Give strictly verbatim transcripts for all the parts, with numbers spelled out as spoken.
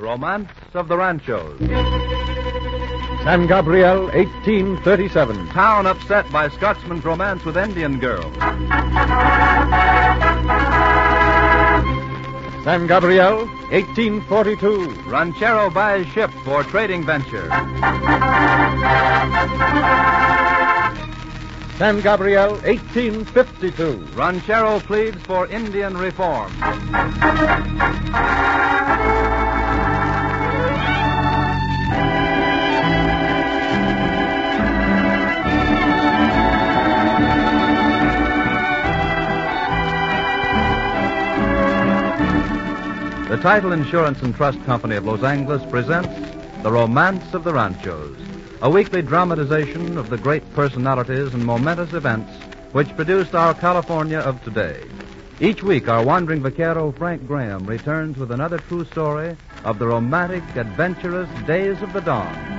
Romance of the Ranchos. San Gabriel, eighteen thirty-seven. Town upset by Scotsman's romance with Indian girl. San Gabriel, eighteen forty-two. Ranchero buys ship for trading venture. San Gabriel, eighteen fifty-two. Ranchero pleads for Indian reform. The Title Insurance and Trust Company of Los Angeles presents The Romance of the Ranchos, a weekly dramatization of the great personalities and momentous events which produced our California of today. Each week, our wandering vaquero, Frank Graham, returns with another true story of the romantic, adventurous days of the dawn.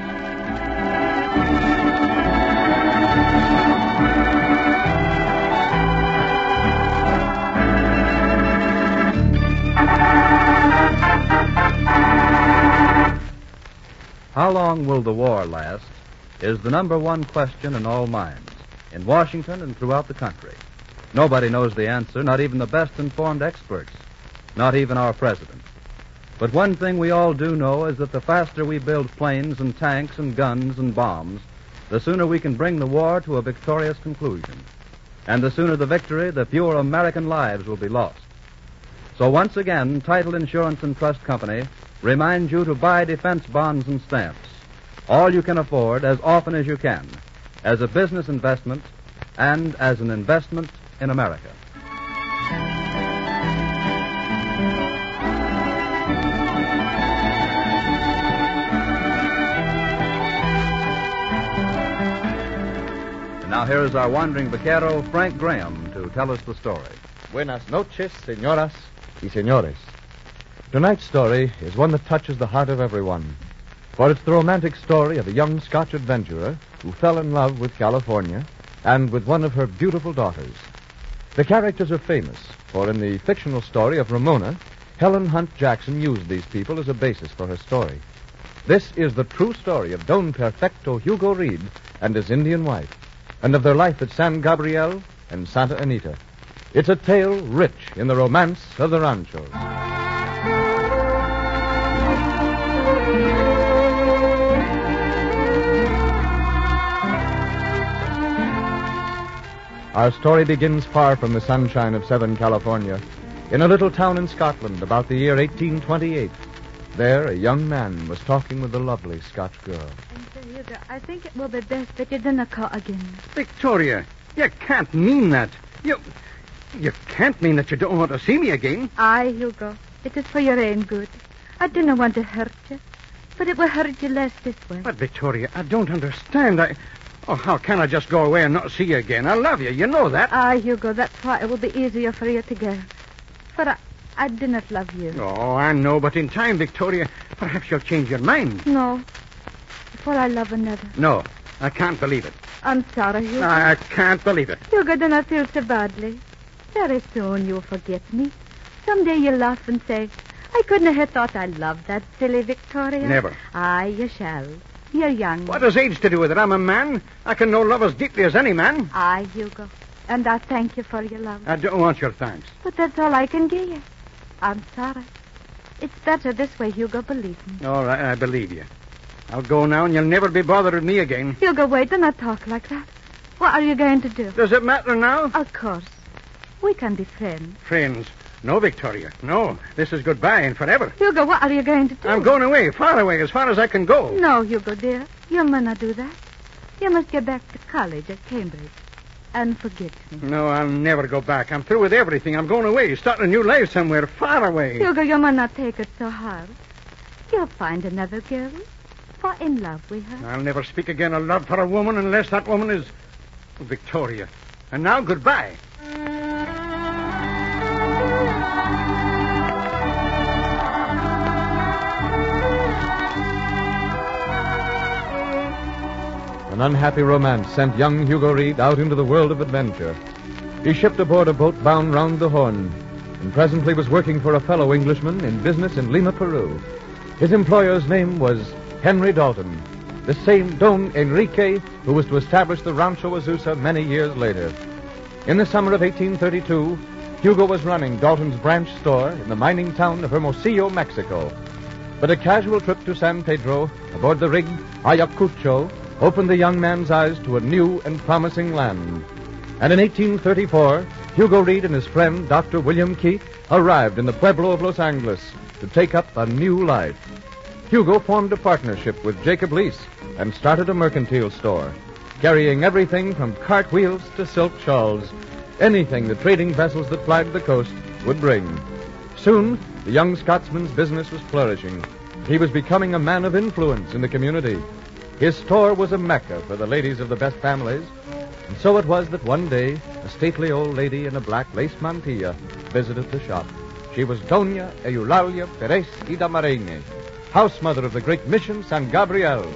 How long will the war last is the number one question in all minds, in Washington and throughout the country. Nobody knows the answer, not even the best informed experts, not even our president. But one thing we all do know is that the faster we build planes and tanks and guns and bombs, the sooner we can bring the war to a victorious conclusion. And the sooner the victory, the fewer American lives will be lost. So once again, Title Insurance and Trust Company reminds you to buy defense bonds and stamps, all you can afford as often as you can, as a business investment and as an investment in America. And now here is our wandering vaquero, Frank Graham, to tell us the story. Buenas noches, señoras y señores. Tonight's story is one that touches the heart of everyone, for it's the romantic story of a young Scotch adventurer who fell in love with California and with one of her beautiful daughters. The characters are famous, for in the fictional story of Ramona, Helen Hunt Jackson used these people as a basis for her story. This is the true story of Don Perfecto Hugo Reed and his Indian wife, and of their life at San Gabriel and Santa Anita. It's a tale rich in the romance of the ranchos. Our story begins far from the sunshine of Southern California, in a little town in Scotland about the year eighteen twenty-eight. There, a young man was talking with a lovely Scotch girl. Mister Hugo, I think it will be best that you didn't call again. Victoria, you can't mean that. You... You can't mean that you don't want to see me again. Aye, Hugo. It is for your own good. I didn't want to hurt you, but it will hurt you less this way. But, Victoria, I don't understand. I... Oh, how can I just go away and not see you again? I love you. You know that. Aye, Hugo, that's why it will be easier for you to go. But I, I didn't love you. Oh, I know, but in time, Victoria, perhaps you'll change your mind. No. Before I love another. No, I can't believe it. I'm sorry, Hugo. I can't believe it. Hugo, do not feel so badly. Very soon you'll forget me. Someday you'll laugh and say, I couldn't have thought I loved that silly Victoria. Never. Aye, you shall. You're young. What has age to do with it? I'm a man. I can know love as deeply as any man. Aye, Hugo. And I thank you for your love. I don't want your thanks. But that's all I can give you. I'm sorry. It's better this way, Hugo, believe me. All right, I believe you. I'll go now and you'll never be bothered with me again. Hugo, wait, do not talk like that. What are you going to do? Does it matter now? Of course. We can be friends. Friends? No, Victoria. No. This is goodbye and forever. Hugo, what are you going to do? I'm going away, far away, as far as I can go. No, Hugo, dear. You must not do that. You must get back to college at Cambridge and forget me. No, I'll never go back. I'm through with everything. I'm going away, starting a new life somewhere far away. Hugo, you must not take it so hard. You'll find another girl. Fall in love with her. I'll never speak again of love for a woman unless that woman is Victoria. And now, goodbye. An unhappy romance sent young Hugo Reed out into the world of adventure. He shipped aboard a boat bound round the Horn, and presently was working for a fellow Englishman in business in Lima, Peru. His employer's name was Henry Dalton, the same Don Enrique who was to establish the Rancho Azusa many years later. In the summer of eighteen thirty-two, Hugo was running Dalton's branch store in the mining town of Hermosillo, Mexico. But a casual trip to San Pedro aboard the rig Ayacucho opened the young man's eyes to a new and promising land. And in eighteen thirty-four, Hugo Reed and his friend, Doctor William Keith, arrived in the Pueblo of Los Angeles to take up a new life. Hugo formed a partnership with Jacob Lease and started a mercantile store, carrying everything from cartwheels to silk shawls, anything the trading vessels that flagged the coast would bring. Soon, the young Scotsman's business was flourishing. He was becoming a man of influence in the community. His store was a mecca for the ladies of the best families, and so it was that one day, a stately old lady in a black lace mantilla visited the shop. She was Doña Eulalia Perez y Damarene, house mother of the great mission San Gabriel.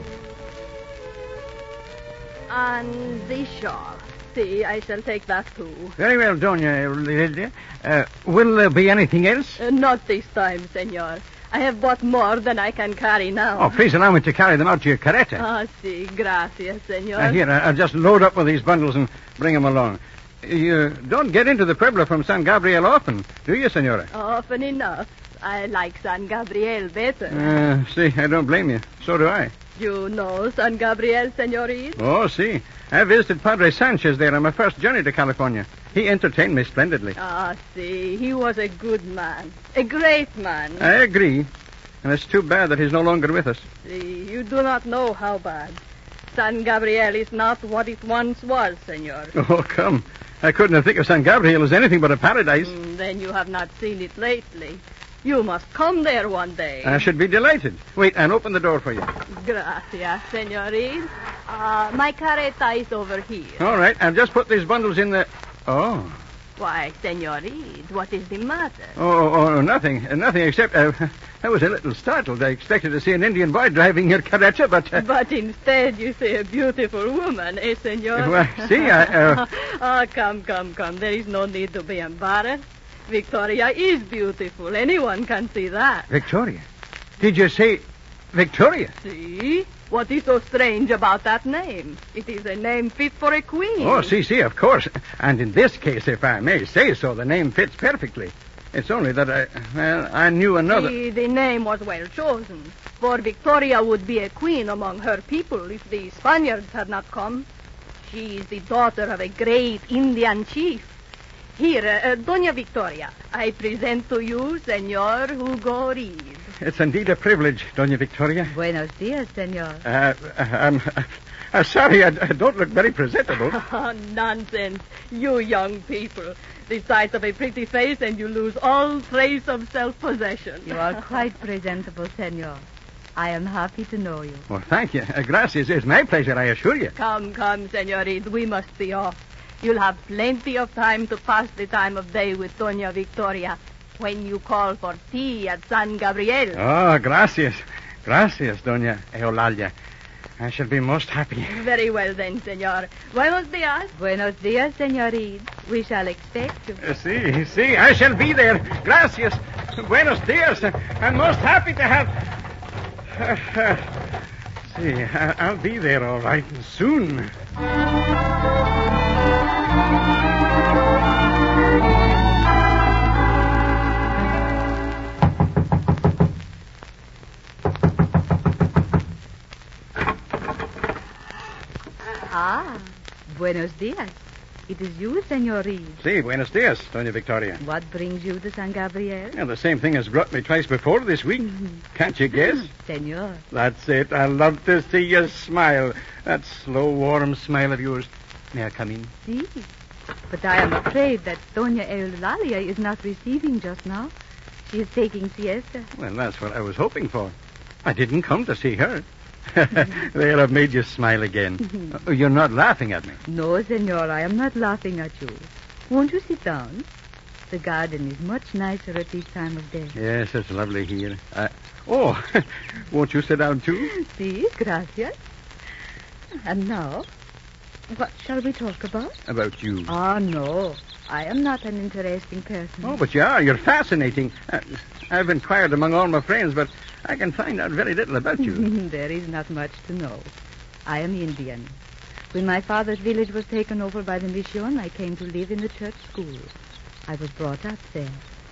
And the shawl. See, I shall take that too. Very well, Doña Lydia. Uh, will there be anything else? Uh, not this time, senor. I have bought more than I can carry now. Oh, please allow me to carry them out to your carreta. Ah, si, gracias, senor. Uh, here, I'll just load up with these bundles and bring them along. You don't get into the Pueblo from San Gabriel often, do you, senora? Often enough. I like San Gabriel better. Uh, see, I don't blame you. So do I. You know San Gabriel, senorita? Oh, see. I visited Padre Sanchez there on my first journey to California. He entertained me splendidly. Ah, see, he was a good man. A great man. I agree. And it's too bad that he's no longer with us. See, you do not know how bad. San Gabriel is not what it once was, senor. Oh, come. I couldn't think of San Gabriel as anything but a paradise. Mm, then you have not seen it lately. You must come there one day. I should be delighted. Wait, I'll open the door for you. Gracias, senorita. Uh, my carreta is over here. All right, I'll just put these bundles in the... Oh. Why, senorita, what is the matter? Oh, oh, oh nothing. Uh, nothing except uh, I was a little startled. I expected to see an Indian boy driving your carreta, but... Uh... But instead you see a beautiful woman, eh, senor? Well, see, I... Uh... oh, come, come, come. There is no need to be embarrassed. Victoria is beautiful. Anyone can see that. Victoria? Did you say Victoria? See? What is so strange about that name? It is a name fit for a queen. Oh, see, see, of course. And in this case, if I may say so, the name fits perfectly. It's only that I, well, I knew another... See, the name was well chosen. For Victoria would be a queen among her people if the Spaniards had not come. She is the daughter of a great Indian chief. Here, uh, Doña Victoria, I present to you Senor Hugo Reed. It's indeed a privilege, Doña Victoria. Buenos dias, senor. Uh, I'm, I'm sorry, I, I don't look very presentable. Oh, nonsense. You young people. The sight of a pretty face and you lose all trace of self-possession. You are quite presentable, senor. I am happy to know you. Well, thank you. Uh, gracias. It's my pleasure, I assure you. Come, come, senorita. We must be off. You'll have plenty of time to pass the time of day with Doña Victoria when you call for tea at San Gabriel. Oh, gracias. Gracias, Doña Eulalia. I shall be most happy. Very well then, senor. Buenos dias. Buenos dias, senorita. We shall expect you. Uh, see, see, I shall be there. Gracias. Buenos dias. I'm most happy to have... Uh, uh, see, I- I'll be there all right soon. Ah, buenos dias. It is you, Senor Reed. Sí, buenos dias, Doña Victoria. What brings you to San Gabriel? Yeah, the same thing has brought me twice before this week. Can't you guess? Senor. That's it. I love to see you smile. That slow, warm smile of yours. May I come in? See? But I am afraid that Doña Eulalia is not receiving just now. She is taking siesta. Well, that's what I was hoping for. I didn't come to see her. There, I've made you smile again. uh, you're not laughing at me. No, senor, I am not laughing at you. Won't you sit down? The garden is much nicer at this time of day. Yes, it's lovely here. Uh, oh, won't you sit down, too? Si, gracias. And now, what shall we talk about? About you. Ah, no. I am not an interesting person. Oh, but you are. You're fascinating. Uh, I've inquired among all my friends, but I can find out very little about you. There is not much to know. I am Indian. When my father's village was taken over by the mission, I came to live in the church school. I was brought up there.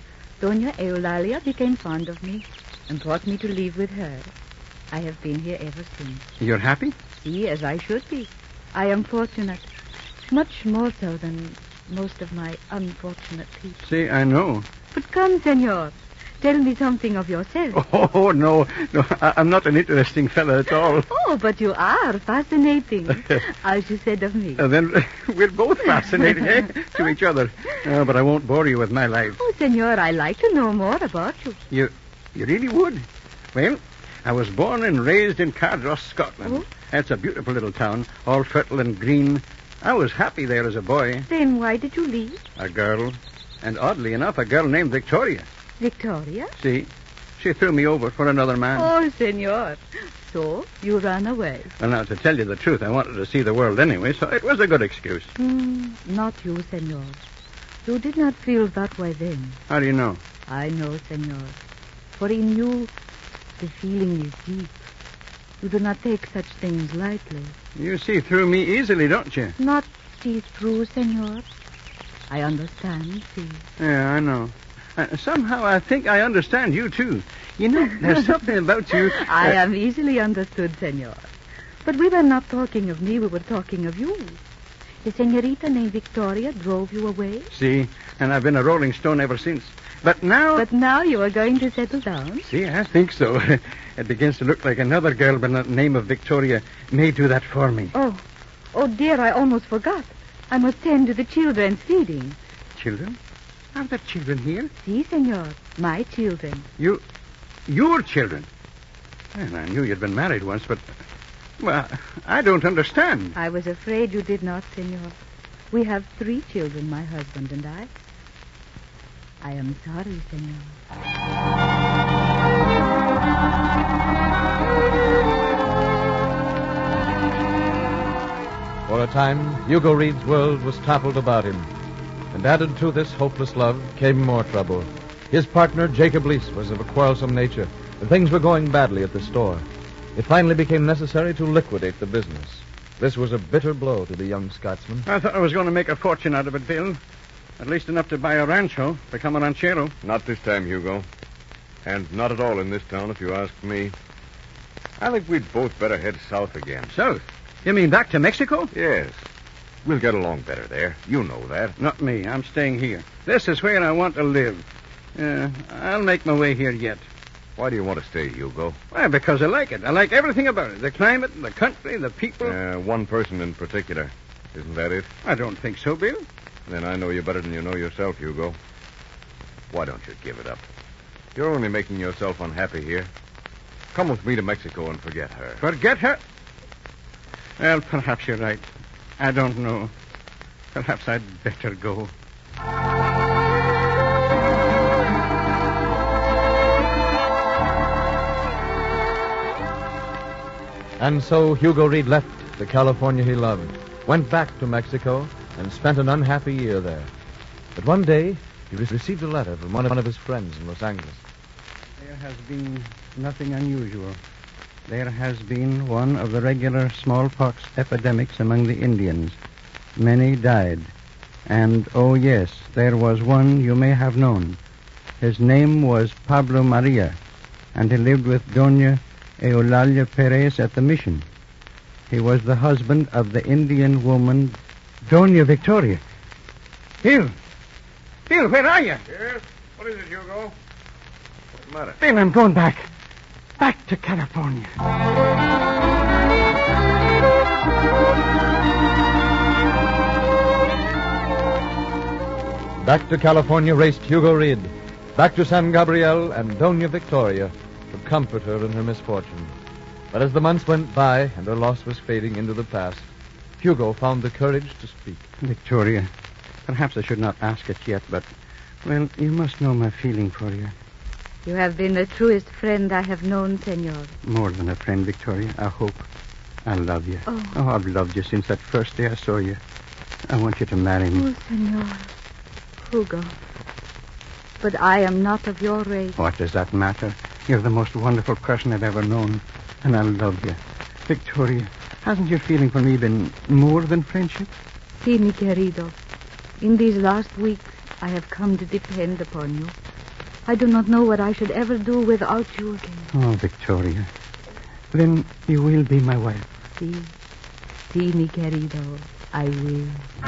Doña Eulalia became fond of me and brought me to live with her. I have been here ever since. You're happy? See, as I should be. I am fortunate. Much more so than most of my unfortunate people. See, I know. But come, senor. Tell me something of yourself. Oh, no. No, I- I'm not an interesting fellow at all. Oh, but you are fascinating, as you said of me. Uh, then we're both fascinating, eh? To each other. Uh, but I won't bore you with my life. Oh, senor, I like to know more about you. You you really would? Well, I was born and raised in Cardross, Scotland. Oh? That's a beautiful little town, all fertile and green. I was happy there as a boy. Then why did you leave? A girl. And oddly enough, a girl named Victoria. Victoria? See, she threw me over for another man. Oh, senor. So, you ran away. Well, now, to tell you the truth, I wanted to see the world anyway, so it was a good excuse. Hmm, not you, senor. You did not feel that way then. How do you know? I know, senor. For in you, the feeling is deep. You do not take such things lightly. You see through me easily, don't you? Not see through, senor. I understand, see. Yeah, I know. Uh, somehow I think I understand you, too. You know, there's something about you... Uh, I am easily understood, senor. But we were not talking of me, we were talking of you. The senorita named Victoria drove you away. See, and I've been a rolling stone ever since. But now... But now you are going to settle down? See, I think so. It begins to look like another girl by the name of Victoria may do that for me. Oh, oh dear, I almost forgot. I must tend to the children's feeding. Children? Are there children here? Si, senor. My children. You... Your children? Well, I knew you'd been married once, but... Well, I don't understand. I was afraid you did not, senor. We have three children, my husband and I. I am sorry, senor. For a time, Hugo Reed's world was toppled about him. And added to this hopeless love came more trouble. His partner, Jacob Leese, was of a quarrelsome nature, and things were going badly at the store. It finally became necessary to liquidate the business. This was a bitter blow to the young Scotsman. I thought I was going to make a fortune out of it, Bill. At least enough to buy a rancho, become a ranchero. Not this time, Hugo. And not at all in this town, if you ask me. I think we'd both better head south again. South? You mean back to Mexico? Yes. We'll get along better there. You know that. Not me. I'm staying here. This is where I want to live. Uh, I'll make my way here yet. Why do you want to stay, Hugo? Well, because I like it. I like everything about it. The climate, the country, the people. Uh, one person in particular. Isn't that it? I don't think so, Bill. Then I know you better than you know yourself, Hugo. Why don't you give it up? You're only making yourself unhappy here. Come with me to Mexico and forget her. Forget her? Well, perhaps you're right. I don't know. Perhaps I'd better go. And so Hugo Reed left the California he loved, went back to Mexico, and spent an unhappy year there. But one day, he received a letter from one of, one of his friends in Los Angeles. There has been nothing unusual. There has been one of the regular smallpox epidemics among the Indians. Many died. And, oh yes, there was one you may have known. His name was Pablo Maria, and he lived with Doña Eulalia Perez at the mission. He was the husband of the Indian woman, Doña Victoria. Bill! Bill, where are you? Yes? What is it, Hugo? What's the matter? Bill, I'm going back. Back to California. Back to California raced Hugo Reed. Back to San Gabriel and Doña Victoria to comfort her in her misfortune. But as the months went by and her loss was fading into the past, Hugo found the courage to speak. Victoria, perhaps I should not ask it yet, but, well, you must know my feeling for you. You have been the truest friend I have known, senor. More than a friend, Victoria. I hope. I love you. Oh. oh, I've loved you since that first day I saw you. I want you to marry me. Oh, senor. Hugo. But I am not of your race. What does that matter? You're the most wonderful person I've ever known, and I love you. Victoria, hasn't your feeling for me been more than friendship? Si, mi querido. In these last weeks, I have come to depend upon you. I do not know what I should ever do without you again. Oh, Victoria. Then you will be my wife. Si, si, mi querido, I will.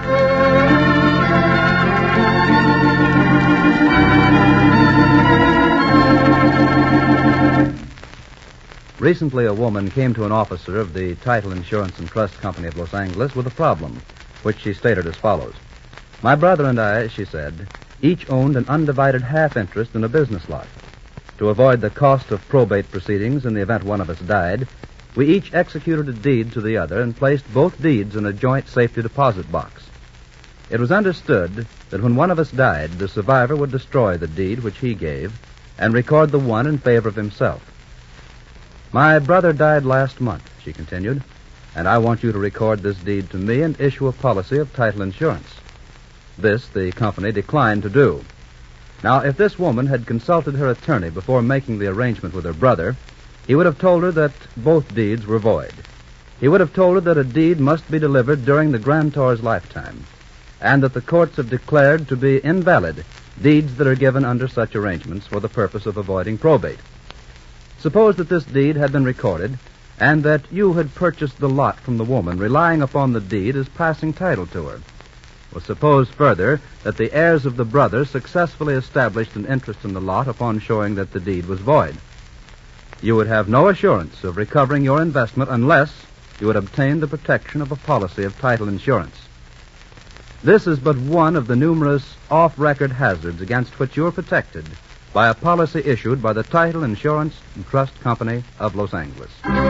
Recently, a woman came to an officer of the Title Insurance and Trust Company of Los Angeles with a problem, which she stated as follows. My brother and I, she said, each owned an undivided half interest in a business lot. To avoid the cost of probate proceedings in the event one of us died, we each executed a deed to the other and placed both deeds in a joint safety deposit box. It was understood that when one of us died, the survivor would destroy the deed which he gave and record the one in favor of himself. My brother died last month, she continued, and I want you to record this deed to me and issue a policy of title insurance. This the company declined to do. Now, if this woman had consulted her attorney before making the arrangement with her brother, he would have told her that both deeds were void. He would have told her that a deed must be delivered during the grantor's lifetime, and that the courts have declared to be invalid deeds that are given under such arrangements for the purpose of avoiding probate. Suppose that this deed had been recorded, and that you had purchased the lot from the woman, relying upon the deed as passing title to her. Well, suppose further that the heirs of the brother successfully established an interest in the lot upon showing that the deed was void. You would have no assurance of recovering your investment unless you had obtained the protection of a policy of title insurance. This is but one of the numerous off-record hazards against which you are protected by a policy issued by the Title Insurance and Trust Company of Los Angeles.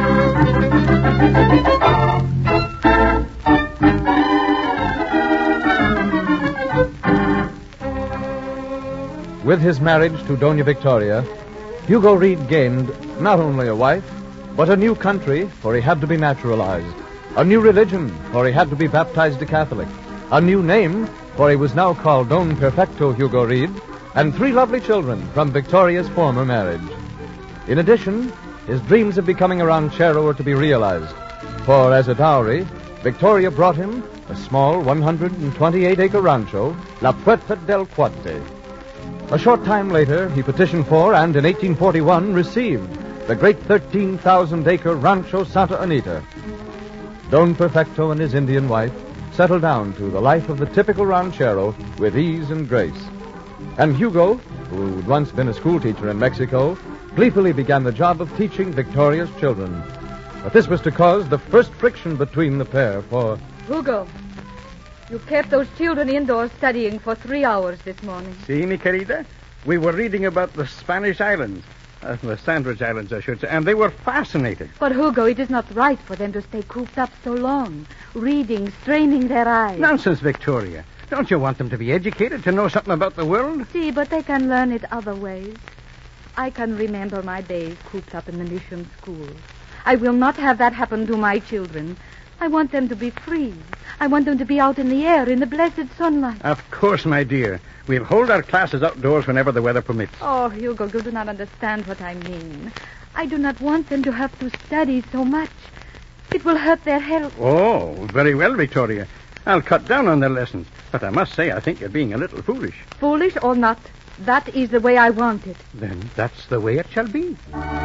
With his marriage to Doña Victoria, Hugo Reed gained not only a wife, but a new country, for he had to be naturalized, a new religion, for he had to be baptized a Catholic, a new name, for he was now called Don Perfecto Hugo Reed, and three lovely children from Victoria's former marriage. In addition, his dreams of becoming a ranchero were to be realized, for as a dowry, Victoria brought him a small one hundred twenty-eight acre rancho, La Puerta del Cuate. A short time later, he petitioned for and in eighteen forty-one received the great thirteen thousand acre Rancho Santa Anita. Don Perfecto and his Indian wife settled down to the life of the typical ranchero with ease and grace. And Hugo, who had once been a schoolteacher in Mexico, gleefully began the job of teaching Victoria's children. But this was to cause the first friction between the pair, for... Hugo, you kept those children indoors studying for three hours this morning. See, mi querida? We were reading about the Spanish islands. Uh, the Sandwich Islands, I should say, and they were fascinated. But, Hugo, it is not right for them to stay cooped up so long, reading, straining their eyes. Nonsense, Victoria. Don't you want them to be educated, to know something about the world? See, but they can learn it other ways. I can remember my days cooped up in the mission school. I will not have that happen to my children. I want them to be free. I want them to be out in the air, in the blessed sunlight. Of course, my dear. We'll hold our classes outdoors whenever the weather permits. Oh, Hugo, you do not understand what I mean. I do not want them to have to study so much. It will hurt their health. Oh, very well, Victoria. I'll cut down on their lessons. But I must say, I think you're being a little foolish. Foolish or not, that is the way I want it. Then that's the way it shall be.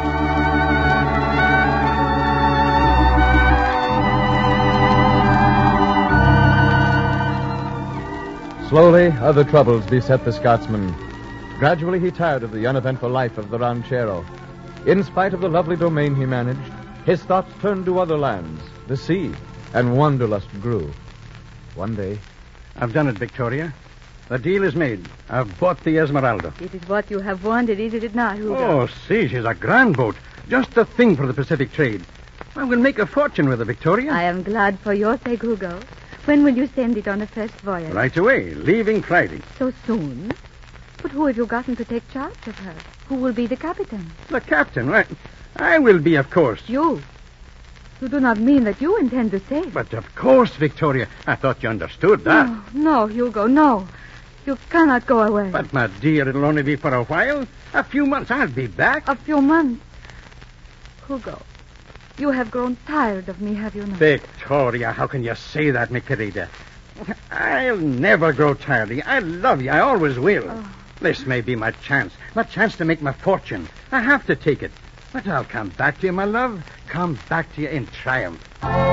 Slowly, other troubles beset the Scotsman. Gradually, he tired of the uneventful life of the ranchero. In spite of the lovely domain he managed, his thoughts turned to other lands, the sea, and wanderlust grew. One day... I've done it, Victoria. The deal is made. I've bought the Esmeralda. It is what you have wanted, is it not, Hugo? Oh, see, she's a grand boat. Just the thing for the Pacific trade. I will make a fortune with her, Victoria. I am glad for your sake, Hugo. When will you send it on a first voyage? Right away, leaving Friday. So soon? But who have you gotten to take charge of her? Who will be the captain? The captain, right? I will be, of course. You? You do not mean that you intend to sail? But of course, Victoria. I thought you understood that. No, no, Hugo, no. You cannot go away. But, my dear, it'll only be for a while. A few months, I'll be back. A few months. Hugo, you have grown tired of me, have you not? Victoria, how can you say that, mi querida? I'll never grow tired of you. I love you. I always will. Oh. This may be my chance. My chance to make my fortune. I have to take it. But I'll come back to you, my love. Come back to you in triumph.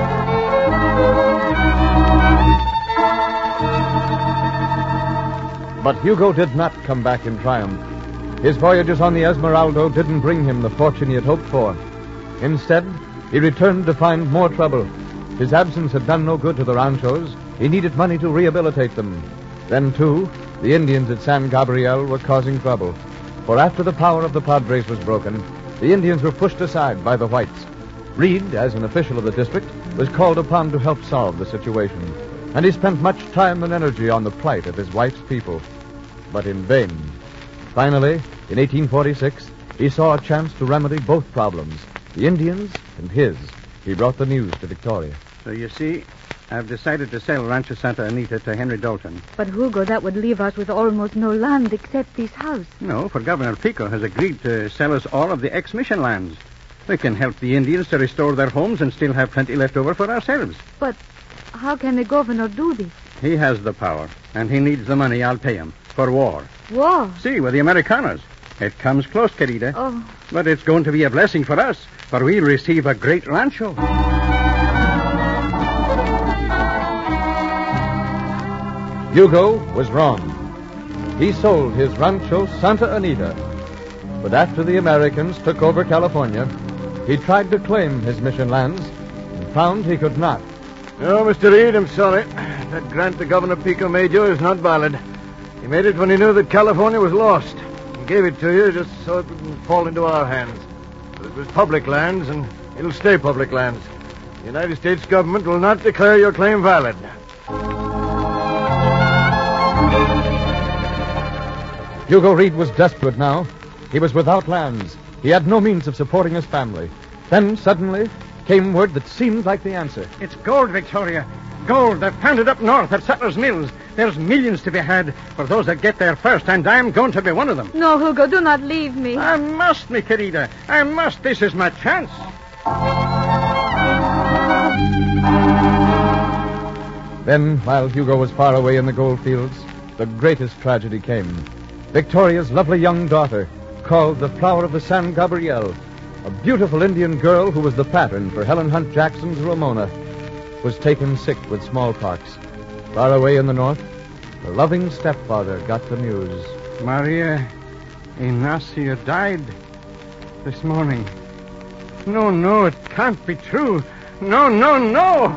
But Hugo did not come back in triumph. His voyages on the Esmeralda didn't bring him the fortune he had hoped for. Instead, he returned to find more trouble. His absence had done no good to the ranchos. He needed money to rehabilitate them. Then, too, the Indians at San Gabriel were causing trouble. For after the power of the Padres was broken, the Indians were pushed aside by the whites. Reed, as an official of the district, was called upon to help solve the situation. And he spent much time and energy on the plight of his wife's people. But in vain. Finally, in eighteen forty-six, he saw a chance to remedy both problems, the Indians and his. He brought the news to Victoria. So you see, I've decided to sell Rancho Santa Anita to Henry Dalton. But, Hugo, that would leave us with almost no land except this house. No, for Governor Pico has agreed to sell us all of the ex-mission lands. We can help the Indians to restore their homes and still have plenty left over for ourselves. But how can the governor do this? He has the power, and he needs the money I'll pay him for war. War? See, with the Americanos. It comes close, querida. Oh. But it's going to be a blessing for us, for we'll receive a great rancho. Hugo was wrong. He sold his rancho Santa Anita. But after the Americans took over California, he tried to claim his mission lands and found he could not. No, Mister Reed, I'm sorry. That grant the Governor Pico made you is not valid. He made it when he knew that California was lost. He gave it to you just so it wouldn't fall into our hands. But it was public lands, and it'll stay public lands. The United States government will not declare your claim valid. Hugo Reed was desperate now. He was without lands. He had no means of supporting his family. Then, suddenly, came word that seemed like the answer. It's gold, Victoria. Gold. They've found it up north at Settlers Mills. There's millions to be had for those that get there first, and I'm going to be one of them. No, Hugo, do not leave me. I must, mi querida. I must. This is my chance. Then, while Hugo was far away in the gold fields, the greatest tragedy came. Victoria's lovely young daughter, called the Flower of the San Gabriel, a beautiful Indian girl who was the pattern for Helen Hunt Jackson's Ramona, was taken sick with smallpox. Far away in the north, her loving stepfather got the news. Maria Ignacia died this morning. No, no, it can't be true. No, no, no!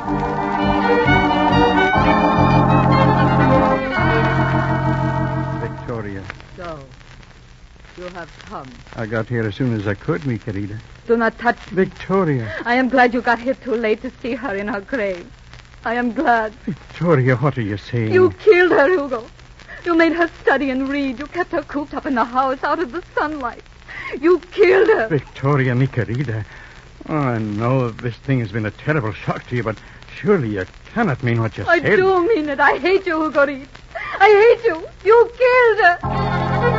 Victoria. So, you have come. I got here as soon as I could, mi querida. Do not touch me. Victoria. I am glad you got here too late to see her in her grave. I am glad. Victoria, what are you saying? You killed her, Hugo. You made her study and read. You kept her cooped up in the house out of the sunlight. You killed her. Victoria, mi querida. Oh, I know this thing has been a terrible shock to you, but surely you cannot mean what you I said. do mean it. I hate you, Hugo Reed. I hate you. You killed her.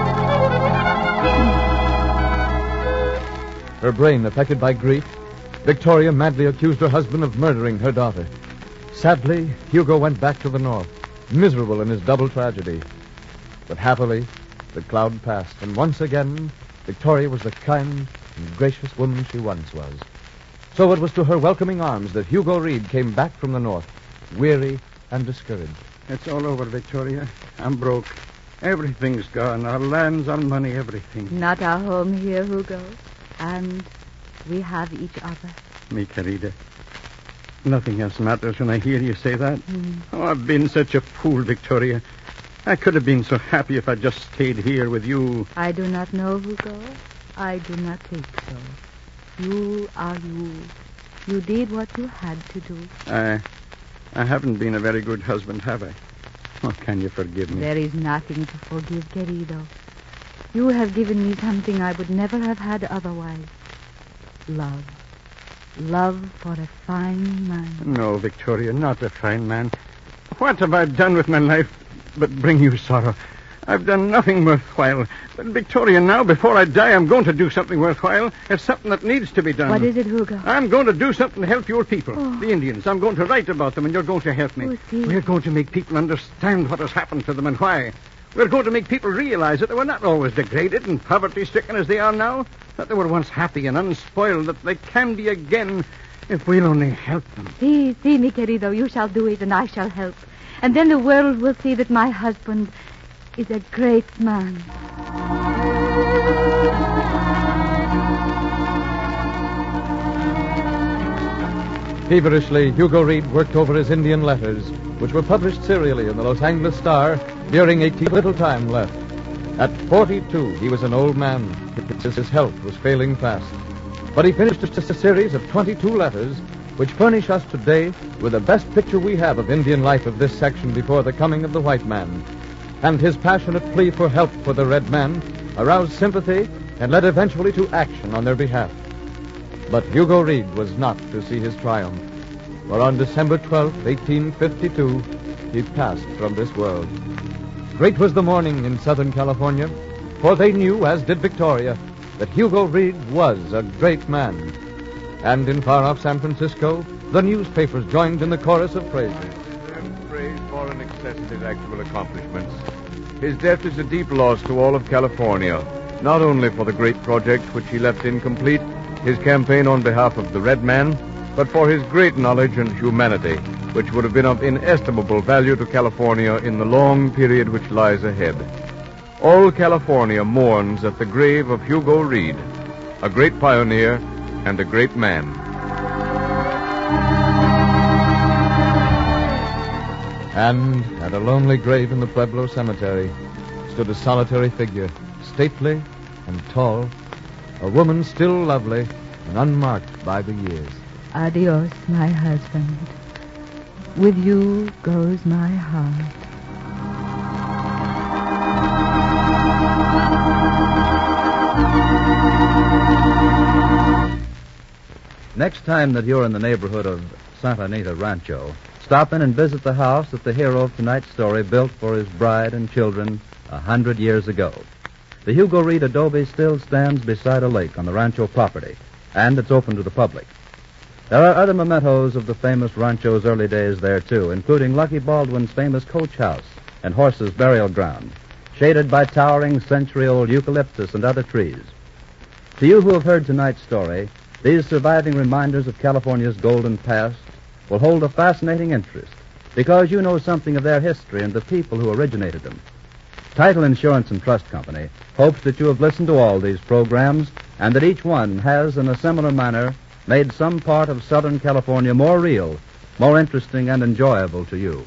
Her brain affected by grief, Victoria madly accused her husband of murdering her daughter. Sadly, Hugo went back to the north, miserable in his double tragedy. But happily, the cloud passed, and once again, Victoria was the kind and gracious woman she once was. So it was to her welcoming arms that Hugo Reed came back from the north, weary and discouraged. It's all over, Victoria. I'm broke. Everything's gone. Our lands, our money, everything. Not our home here, Hugo. And we have each other. Mi querida. Nothing else matters when I hear you say that. Mm. Oh, I've been such a fool, Victoria. I could have been so happy if I just stayed here with you. I do not know, Hugo. I do not think so. You are you. You did what you had to do. I, I haven't been a very good husband, have I? Oh, can you forgive me? There is nothing to forgive, querido. You have given me something I would never have had otherwise. Love. Love for a fine man. No, Victoria, not a fine man. What have I done with my life but bring you sorrow. I've done nothing worthwhile. But, Victoria, now, before I die, I'm going to do something worthwhile. It's something that needs to be done. What is it, Hugo? I'm going to do something to help your people, Oh. the Indians. I'm going to write about them, and you're going to help me. Oh, see. We're going to make people understand what has happened to them and why. We're going to make people realize that they were not always degraded and poverty-stricken as they are now, that they were once happy and unspoiled, that they can be again if we'll only help them. Si, si, mi querido, you shall do it and I shall help. And then the world will see that my husband is a great man. Feverishly, Hugo Reed worked over his Indian letters, which were published serially in the Los Angeles Star during eighteen little time left. At forty-two, he was an old man. His health was failing fast. But he finished a series of twenty-two letters, which furnish us today with the best picture we have of Indian life of this section before the coming of the white man. And his passionate plea for help for the red man aroused sympathy and led eventually to action on their behalf. But Hugo Reed was not to see his triumph, for on December twelfth, eighteen fifty-two, he passed from this world. Great was the mourning in Southern California, for they knew, as did Victoria, that Hugo Reed was a great man. And in far-off San Francisco, the newspapers joined in the chorus of praises. And praise for in excess of his actual accomplishments. His death is a deep loss to all of California, not only for the great projects which he left incomplete, his campaign on behalf of the red man, but for his great knowledge and humanity, which would have been of inestimable value to California in the long period which lies ahead. All California mourns at the grave of Hugo Reed, a great pioneer and a great man. And at a lonely grave in the Pueblo Cemetery stood a solitary figure, stately and tall, a woman still lovely and unmarked by the years. Adios, my husband. With you goes my heart. Next time that you're in the neighborhood of Santa Anita Rancho, stop in and visit the house that the hero of tonight's story built for his bride and children a hundred years ago. The Hugo Reed adobe still stands beside a lake on the Rancho property, and it's open to the public. There are other mementos of the famous Rancho's early days there, too, including Lucky Baldwin's famous coach house and horse's burial ground, shaded by towering century-old eucalyptus and other trees. To you who have heard tonight's story, these surviving reminders of California's golden past will hold a fascinating interest because you know something of their history and the people who originated them. Title Insurance and Trust Company hopes that you have listened to all these programs and that each one has, in a similar manner, made some part of Southern California more real, more interesting, and enjoyable to you.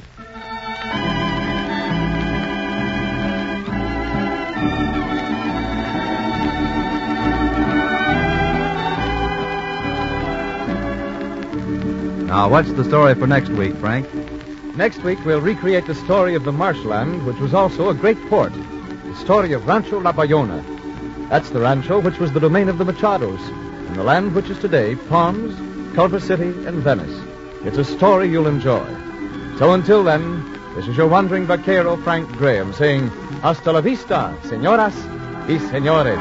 Now, what's the story for next week, Frank? Next week, we'll recreate the story of the marshland, which was also a great port. The story of Rancho La Bayona. That's the rancho which was the domain of the Machados, and the land which is today Palms, Culver City, and Venice. It's a story you'll enjoy. So until then, this is your wandering vaquero, Frank Graham, saying, Hasta la vista, señoras y señores.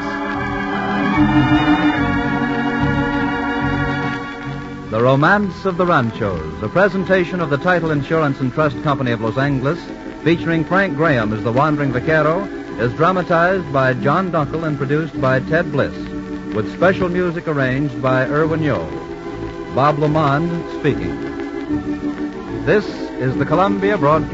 The Romance of the Ranchos, a presentation of the Title Insurance and Trust Company of Los Angeles, featuring Frank Graham as the wandering vaquero, is dramatized by John Dunkel and produced by Ted Bliss, with special music arranged by Irwin Yo. Bob Lamond speaking. This is the Columbia Broadcasting